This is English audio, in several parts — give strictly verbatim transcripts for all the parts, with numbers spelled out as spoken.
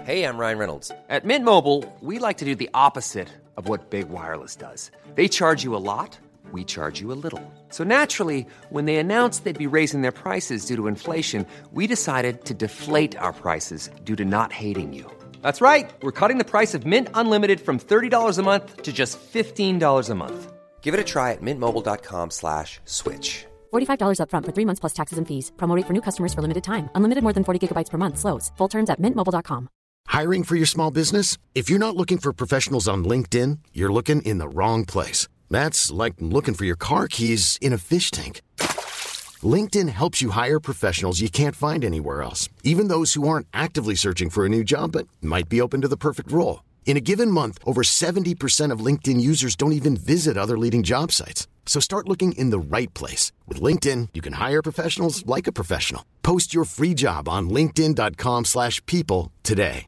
Hey, I'm Ryan Reynolds. At Mint Mobile, we like to do the opposite of what Big Wireless does. They charge you a lot, we charge you a little. So naturally, when they announced they'd be raising their prices due to inflation, we decided to deflate our prices due to not hating you. That's right. We're cutting the price of Mint Unlimited from thirty dollars a month to just fifteen dollars a month. Give it a try at mintmobile.com slash switch. forty-five dollars up front for three months plus taxes and fees. Promo rate for new customers for limited time. Unlimited more than forty gigabytes per month slows. Full terms at mint mobile dot com. Hiring for your small business? If you're not looking for professionals on LinkedIn, you're looking in the wrong place. That's like looking for your car keys in a fish tank. LinkedIn helps you hire professionals you can't find anywhere else, even those who aren't actively searching for a new job but might be open to the perfect role. In a given month, over seventy percent of LinkedIn users don't even visit other leading job sites. So start looking in the right place. With LinkedIn, you can hire professionals like a professional. Post your free job on linkedin.com slash people today.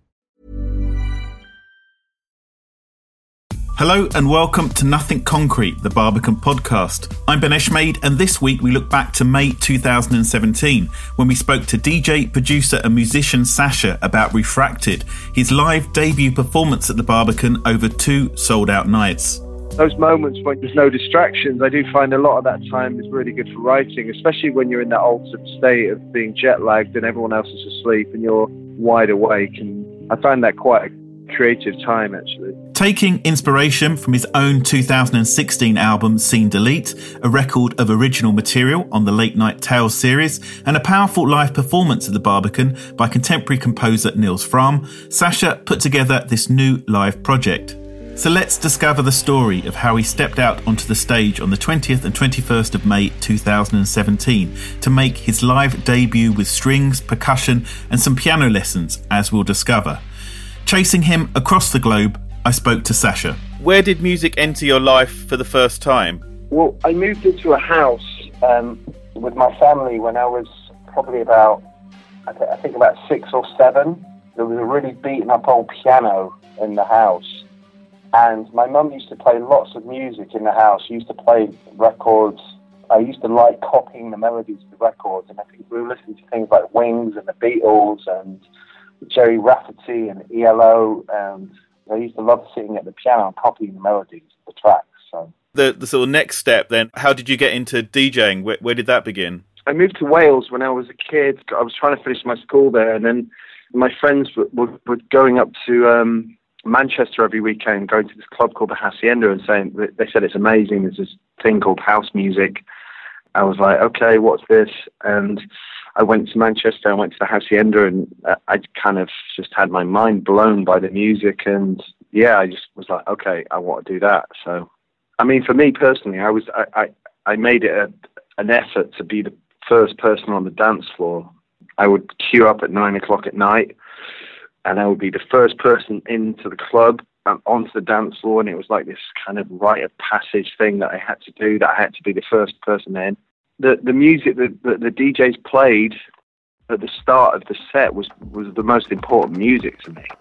Hello and welcome to Nothing Concrete, the Barbican podcast. I'm Ben Eshmade, and this week we look back to May two thousand seventeen when we spoke to D J, producer and musician Sasha about Refracted, his live debut performance at the Barbican over two sold-out nights. Those moments when there's no distractions, I do find a lot of that time is really good for writing, especially when you're in that altered state of being jet-lagged and everyone else is asleep and you're wide awake. And I find that quite a creative time, actually. Taking inspiration from his own two thousand sixteen album Scene Delete, a record of original material on the Late Night Tales series, and a powerful live performance at the Barbican by contemporary composer Nils Frahm, Sasha put together this new live project. So let's discover the story of how he stepped out onto the stage on the twentieth and twenty-first of May two thousand seventeen to make his live debut with strings, percussion and some piano lessons, as we'll discover. Chasing him across the globe, I spoke to Sasha. Where did music enter your life for the first time? Well, I moved into a house um, with my family when I was probably about, I, th- I think about six or seven. There was a really beaten up old piano in the house. And my mum used to play lots of music in the house. She used to play records. I used to like copying the melodies of the records. And I think we were listening to things like Wings and the Beatles and Jerry Rafferty and E L O, and I used to love sitting at the piano and copying the melodies of the tracks. So the the sort of next step then, how did you get into DJing? Where, where did that begin? I moved to Wales when I was a kid. I was trying to finish my school there, and then my friends were, were, were going up to um, Manchester every weekend, going to this club called the Hacienda, and saying they said it's amazing. There's this thing called house music. I was like, okay, what's this? And I went to Manchester, I went to the Hacienda, and I kind of just had my mind blown by the music. And yeah, I just was like, okay, I want to do that. So, I mean, for me personally, I was I, I, I made it a, an effort to be the first person on the dance floor. I would queue up at nine o'clock at night, and I would be the first person into the club and onto the dance floor. And it was like this kind of rite of passage thing that I had to do, that I had to be the first person in. The the music that, that the D Js played at the start of the set was, was the most important music to me.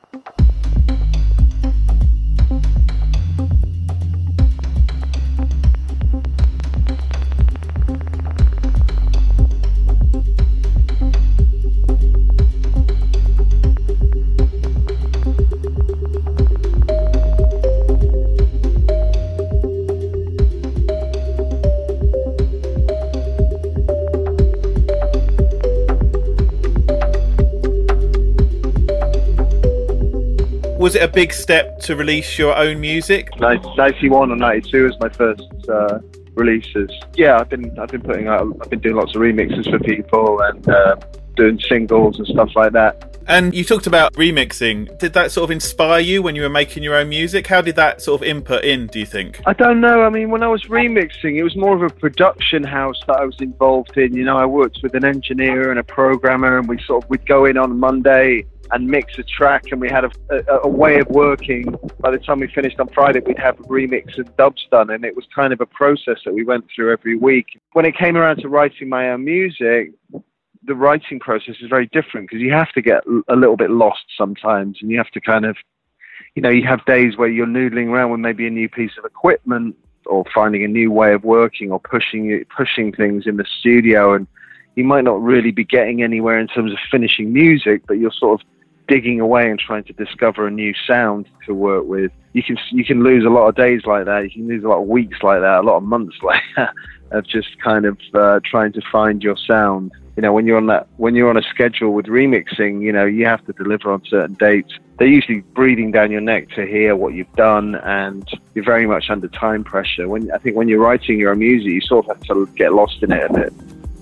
Was it a big step to release your own music? ninety-one or ninety-two was my first uh, releases. Yeah, I've been I've been putting out, I've been doing lots of remixes for people and uh, doing singles and stuff like that. And you talked about remixing. Did that sort of inspire you when you were making your own music? How did that sort of input in, do you think? I don't know. I mean, when I was remixing, it was more of a production house that I was involved in. You know, I worked with an engineer and a programmer, and we sort of, we'd go in on Monday and mix a track, and we had a, a, a way of working. By the time we finished on Friday, we'd have a remix and dubs done, and it was kind of a process that we went through every week. When it came around to writing my own music, the writing process is very different, because you have to get a little bit lost sometimes, and you have to kind of, you know, you have days where you're noodling around with maybe a new piece of equipment, or finding a new way of working, or pushing pushing things in the studio, and you might not really be getting anywhere in terms of finishing music, but you're sort of digging away and trying to discover a new sound to work with. You can you can lose a lot of days like that. You can lose a lot of weeks like that, a lot of months like that, of just kind of uh, trying to find your sound. You know, when you're on that, when you're on a schedule with remixing, you know, you have to deliver on certain dates. They're usually breathing down your neck to hear what you've done, and you're very much under time pressure. When I think when you're writing your own music, you sort of have to get lost in it a bit.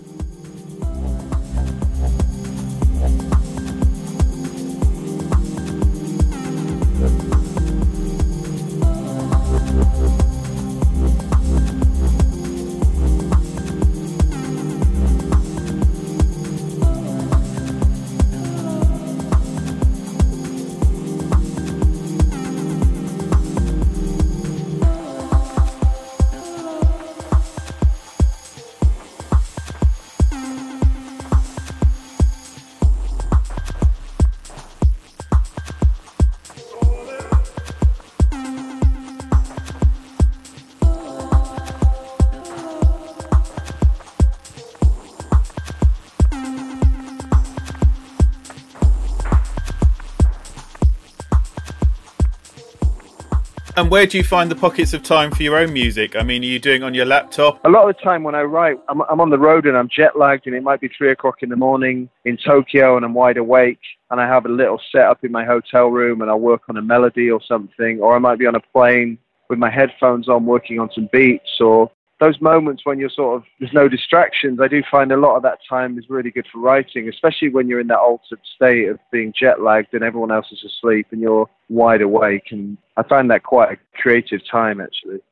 And where do you find the pockets of time for your own music? I mean, are you doing it on your laptop? A lot of the time when I write, I'm, I'm on the road and I'm jet lagged, and it might be three o'clock in the morning in Tokyo and I'm wide awake, and I have a little setup in my hotel room and I'll work on a melody or something, or I might be on a plane with my headphones on working on some beats, or those moments when you're sort of, there's no distractions. I do find a lot of that time is really good for writing, especially when you're in that altered state of being jet lagged and everyone else is asleep and you're wide awake. And I find that quite a creative time, actually.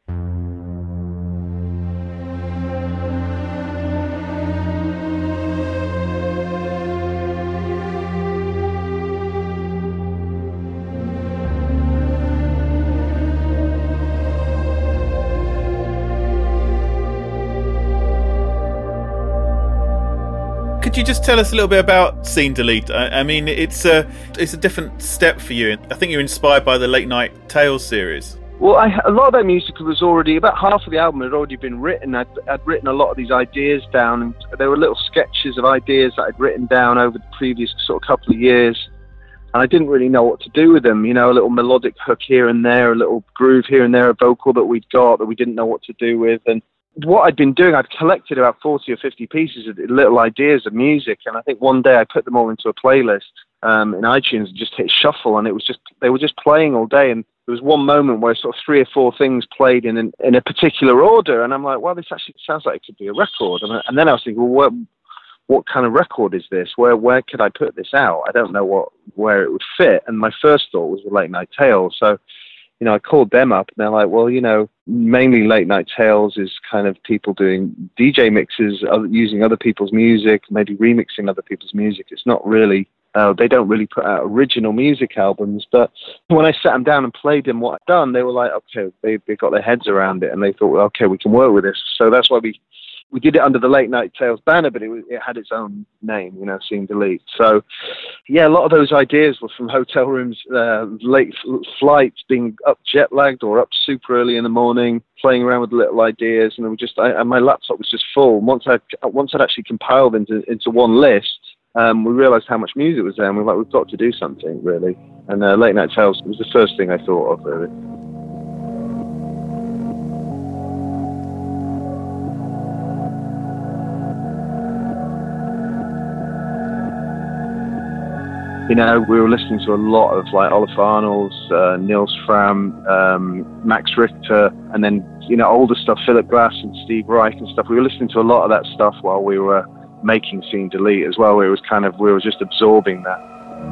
Could you just tell us a little bit about Seen Delete? I, I mean, it's a it's a different step for you. I think you're inspired by the Late Night Tales series. Well, I, a lot of that music was already, about half of the album had already been written. I'd, I'd written a lot of these ideas down, and there were little sketches of ideas that I'd written down over the previous sort of couple of years, and I didn't really know what to do with them. You know, a little melodic hook here and there, a little groove here and there, a vocal that we'd got that we didn't know what to do with. And what I'd been doing, I'd collected about forty or fifty pieces of little ideas of music, and I think one day I put them all into a playlist um, in iTunes and just hit shuffle, and it was just, they were just playing all day. And there was one moment where sort of three or four things played in an, in a particular order, and I'm like, well, this actually sounds like it could be a record. And, I, and then I was thinking, well, what, what kind of record is this? Where where could I put this out? I don't know what where it would fit. And my first thought was the Late Night Tales. So, you know, I called them up, and they're like, well, you know, mainly Late Night Tales is kind of people doing D J mixes, using other people's music, maybe remixing other people's music. It's not really, uh, they don't really put out original music albums. But when I sat them down and played them what I'd done, they were like, okay, they, they got their heads around it, and they thought, well, okay, we can work with this. So that's why we we did it under the Late Night Tales banner, but it, was, it had its own name, you know, Seen Delete. So, yeah, a lot of those ideas were from hotel rooms, uh, late f- flights, being up jet lagged or up super early in the morning, playing around with little ideas, and it was just, I, and my laptop was just full. And once I once I'd actually compiled into into one list, um, we realised how much music was there, and we were like, we've got to do something, really. And uh, Late Night Tales was the first thing I thought of, really. You know, we were listening to a lot of like Olaf Arnolds, uh, Nils Fram, um, Max Richter, and then, you know, older stuff, Philip Glass and Steve Reich and stuff. We were listening to a lot of that stuff while we were making Seen Delete as well, where it was kind of, we were just absorbing that.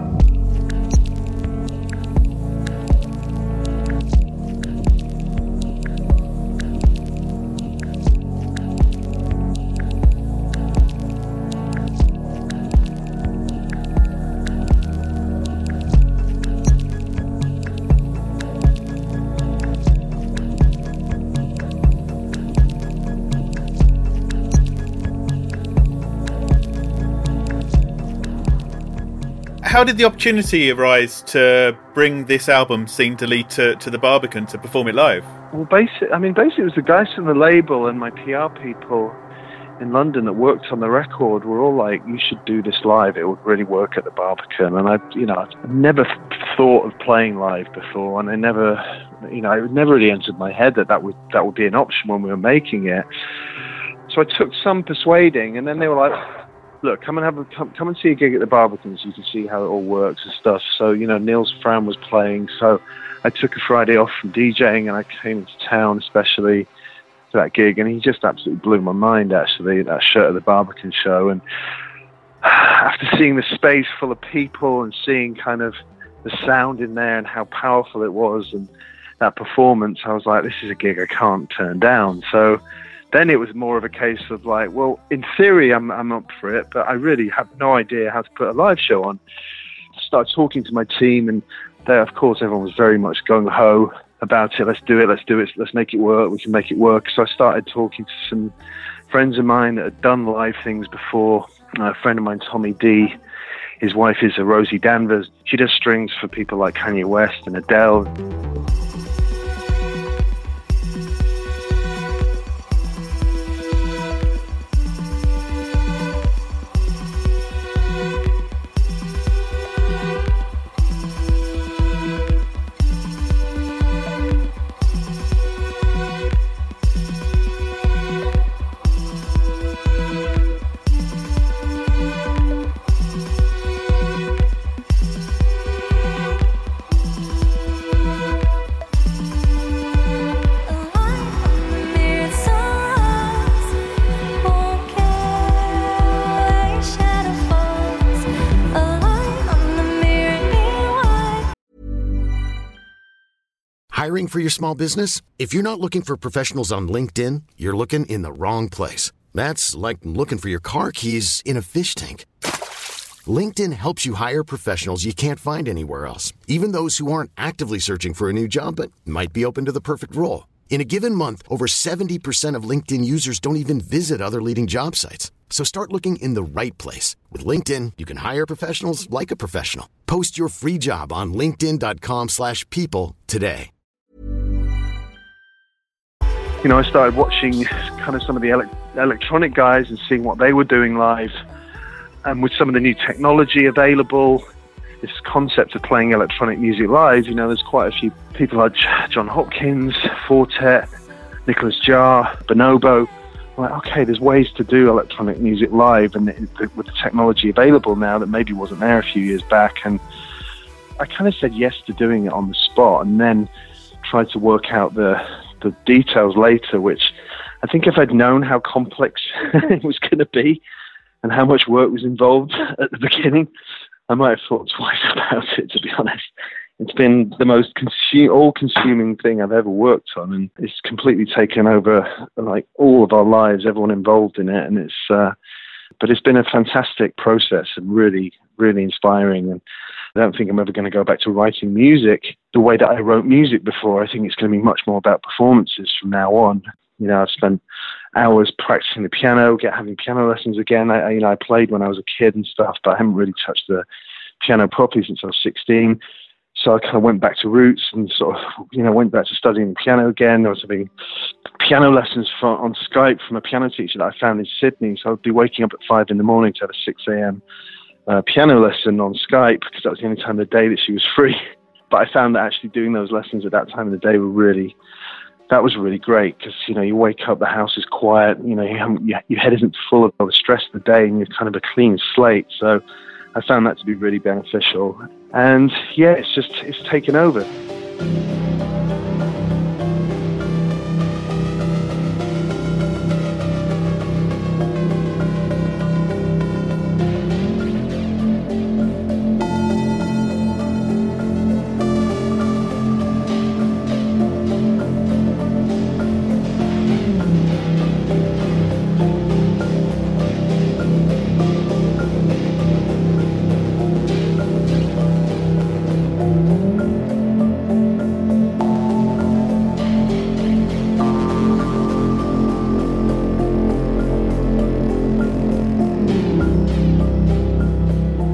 How did the opportunity arise to bring this album, Seen Delete, to, to the Barbican to perform it live? Well, basically, I mean, basically it was the guys from the label and my P R people. in London that worked on the record were all like, you should do this live. It would really work at the Barbican. And I, you know, I'd never thought of playing live before, and I never, you know, it never really entered my head that that would, that would be an option when we were making it. So I took some persuading, and then they were like, look, come and have a, come, come and see a gig at the Barbican so you can see how it all works and stuff. So, you know, Nils Frahm was playing, so I took a Friday off from DJing, and I came into town especially to that gig, and he just absolutely blew my mind, actually, that shirt at the Barbican show. And after seeing the space full of people and seeing kind of the sound in there and how powerful it was and that performance, I was like, this is a gig I can't turn down. So then it was more of a case of like, well, in theory, I'm I'm up for it, but I really have no idea how to put a live show on. I started talking to my team, and there, of course, everyone was very much gung-ho about it. Let's do it, let's do it, let's make it work, we can make it work. So I started talking to some friends of mine that had done live things before. A friend of mine, Tommy D, his wife is a Rosie Danvers. She does strings for people like Kanye West and Adele. Hiring for your small business? If you're not looking for professionals on LinkedIn, you're looking in the wrong place. That's like looking for your car keys in a fish tank. LinkedIn helps you hire professionals you can't find anywhere else, even those who aren't actively searching for a new job but might be open to the perfect role. In a given month, over seventy percent of LinkedIn users don't even visit other leading job sites. So start looking in the right place. With LinkedIn, you can hire professionals like a professional. Post your free job on linkedin.com slash people today. You know, I started watching kind of some of the ele- electronic guys and seeing what they were doing live. And with some of the new technology available, this concept of playing electronic music live, you know, there's quite a few people like John Hopkins, Fortet, Nicholas Jarre, Bonobo. I'm like, okay, there's ways to do electronic music live, and it, with the technology available now that maybe wasn't there a few years back. And I kind of said yes to doing it on the spot, and then tried to work out the the details later, which I think if I'd known how complex it was going to be and how much work was involved at the beginning, I might have thought twice about it, to be honest. It's been the most consume, all-consuming thing I've ever worked on, and it's completely taken over like all of our lives, everyone involved in it, and it's uh, but it's been a fantastic process and really, really inspiring. And I don't think I'm ever going to go back to writing music the way that I wrote music before. I think it's going to be much more about performances from now on. You know, I've spent hours practicing the piano, get having piano lessons again. I, I, you know, I played when I was a kid and stuff, but I haven't really touched the piano properly since I was sixteen. So I kind of went back to roots and sort of, you know, went back to studying the piano again. I was having piano lessons for, on Skype from a piano teacher that I found in Sydney. So I'd be waking up at five in the morning to have a six a.m. Uh, piano lesson on Skype because that was the only time of the day that she was free. But I found that actually doing those lessons at that time of the day were really, that was really great because, you know, you wake up, the house is quiet, you know, you haven't, you, your head isn't full of the stress of the day and you're kind of a clean slate. So I found that to be really beneficial. And yeah, it's just, it's taken over.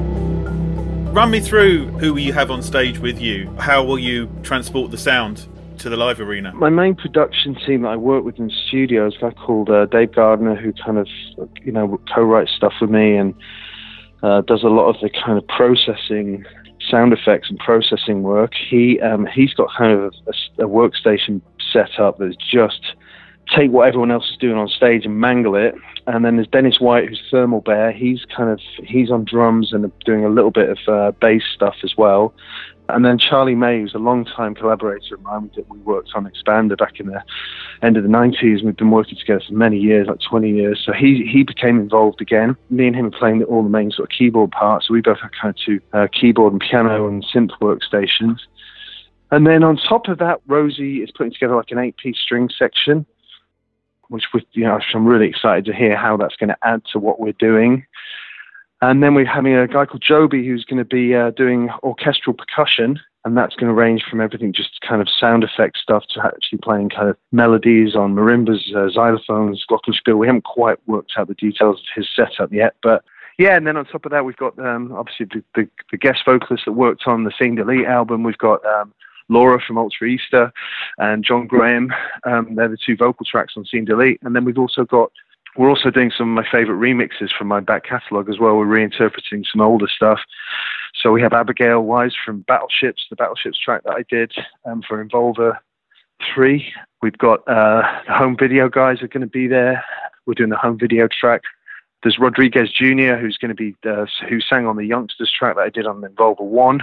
Run me through who you have on stage with you. How will you transport the sound? to the live arena? My main production team that I work with in the studio is a guy called uh, Dave Gardner, who kind of, you know, co-writes stuff with me and uh, does a lot of the kind of processing, sound effects and processing work. He um, he's got kind of a, a workstation set up that's just take what everyone else is doing on stage and mangle it. And then there's Dennis White, who's Thermal Bear. He's kind of he's on drums and doing a little bit of uh, bass stuff as well. And then Charlie May, who's a long-time collaborator of mine that we worked on Expander back in the end of the nineties. We've been working together for many years, like twenty years. So he he became involved again. Me and him are playing all the main sort of keyboard parts. So we both have kind of two uh, keyboard and piano and synth workstations. And then on top of that, Rosie is putting together like an eight-piece string section, which we, you know, I'm really excited to hear how that's going to add to what we're doing. And then we're having a guy called Joby who's going to be uh, doing orchestral percussion, and that's going to range from everything just kind of sound effect stuff to actually playing kind of melodies on marimbas, uh, xylophones, glockenspiel. We haven't quite worked out the details of his setup yet, but yeah. And then on top of that, we've got um, obviously the, the, the guest vocalist that worked on the Scene Delete album. We've got um, Laura from Ultra Easter and John Graham. Um, they're the two vocal tracks on Scene Delete. And then we've also got, we're also doing some of my favourite remixes from my back catalogue as well. We're reinterpreting some older stuff. So we have Abigail Wise from Battleships, the Battleships track that I did um, for Involver three. We've got uh, the home video guys are going to be there. We're doing the home video track. There's Rodriguez Junior, who's going to be, uh, who sang on the Youngsters track that I did on Involver one.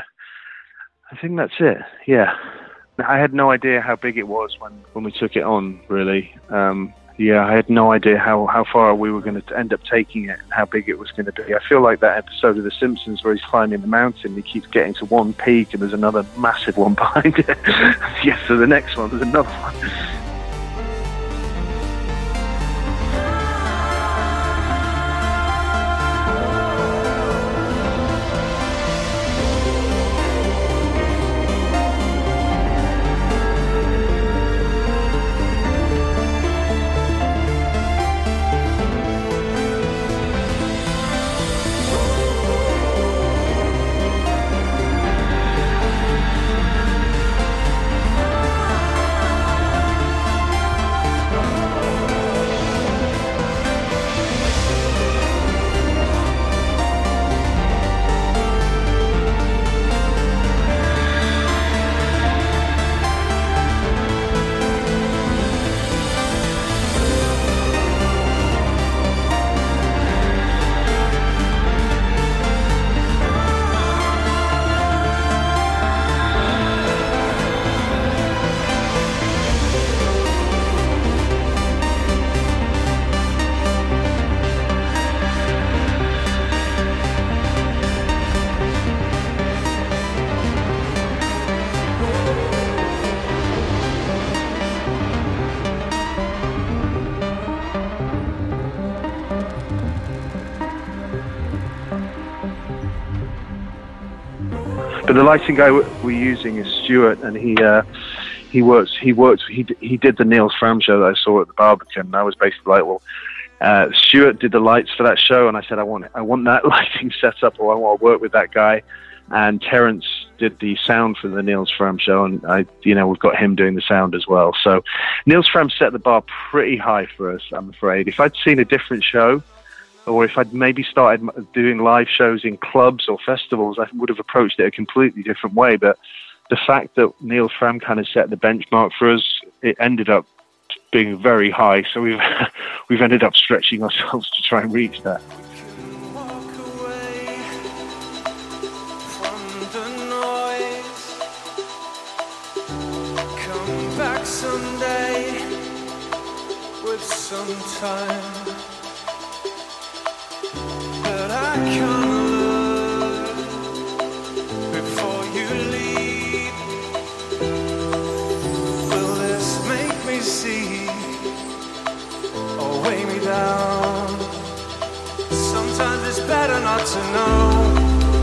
I think that's it, yeah. I had no idea how big it was when, when we took it on, really. Um, yeah, I had no idea how, how far we were going to end up taking it and how big it was going to be. I feel like that episode of The Simpsons where he's climbing the mountain, he keeps getting to one peak and there's another massive one behind it. Yes, so the next one, there's another one. But the lighting guy we're using is Stuart, and he uh, he works. He works. He he did the Niels Fram show that I saw at the Barbican. And I was basically like, well, uh, Stuart did the lights for that show, and I said, I want I want that lighting set up, or I want to work with that guy. And Terence did the sound for the Niels Fram show, and I, you know, we've got him doing the sound as well. So Niels Fram set the bar pretty high for us, I'm afraid. If I'd seen a different show, or if I'd maybe started doing live shows in clubs or festivals, I would have approached it a completely different way. But the fact that Niels Fram kind of set the benchmark for us, it ended up being very high. So we've we've ended up stretching ourselves to try and reach that. Come back someday with some time. I can't look before you leave. Will this make me see or weigh me down? Sometimes it's better not to know.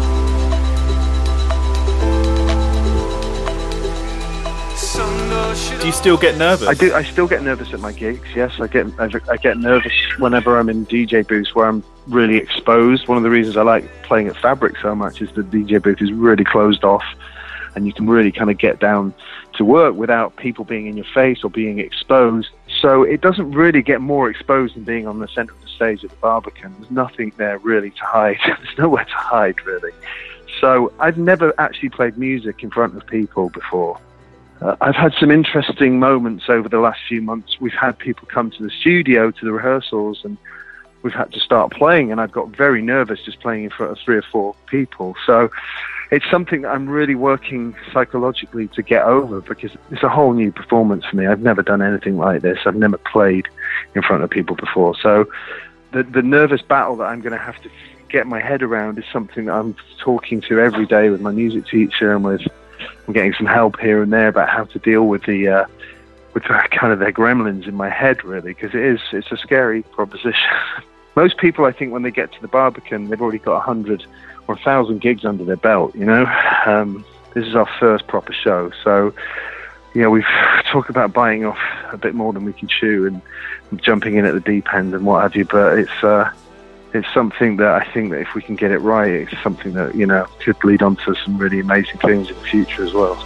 Do you still get nervous? I do. I still get nervous at my gigs. Yes, I get. I, I get nervous whenever I'm in D J booths where I'm really exposed. One of the reasons I like playing at Fabric so much is the D J booth is really closed off, and you can really kind of get down to work without people being in your face or being exposed. So it doesn't really get more exposed than being on the centre of the stage at the Barbican. There's nothing there really to hide. There's nowhere to hide, really. So I've never actually played music in front of people before. Uh, I've had some interesting moments over the last few months. We've had people come to the studio, to the rehearsals, and we've had to start playing, and I've got very nervous just playing in front of three or four people. So it's something that I'm really working psychologically to get over, because it's a whole new performance for me. I've never done anything like this. I've never played in front of people before. So the the nervous battle that I'm going to have to get my head around is something that I'm talking to every day with my music teacher, and with I'm getting some help here and there about how to deal with the uh, with the, kind of their gremlins in my head, really, because it is it's a scary proposition. Most people, I think, when they get to the Barbican, they've already got a hundred or a thousand gigs under their belt. You know, um, this is our first proper show, so you know, we've talked about biting off a bit more than we can chew and jumping in at the deep end and what have you. But it's uh, it's something that I think that if we can get it right, it's something that, you know, could lead on to some really amazing things in the future as well.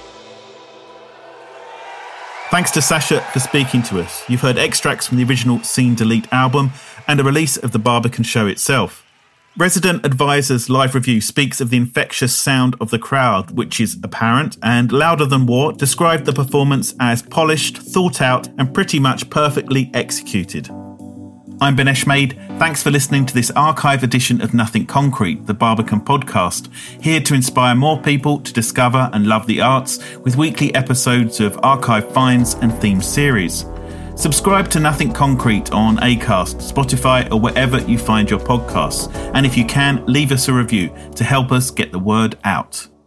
Thanks to Sacha for speaking to us. You've heard extracts from the original Scene Delete album and a release of the Barbican show itself. Resident Advisor's live review speaks of the infectious sound of the crowd, which is apparent, and Louder Than War described the performance as polished, thought out, and pretty much perfectly executed. I'm Ben Eshmade. Thanks for listening to this archive edition of Nothing Concrete, the Barbican podcast, here to inspire more people to discover and love the arts with weekly episodes of archive finds and themed series. Subscribe to Nothing Concrete on Acast, Spotify, or wherever you find your podcasts. And if you can, leave us a review to help us get the word out.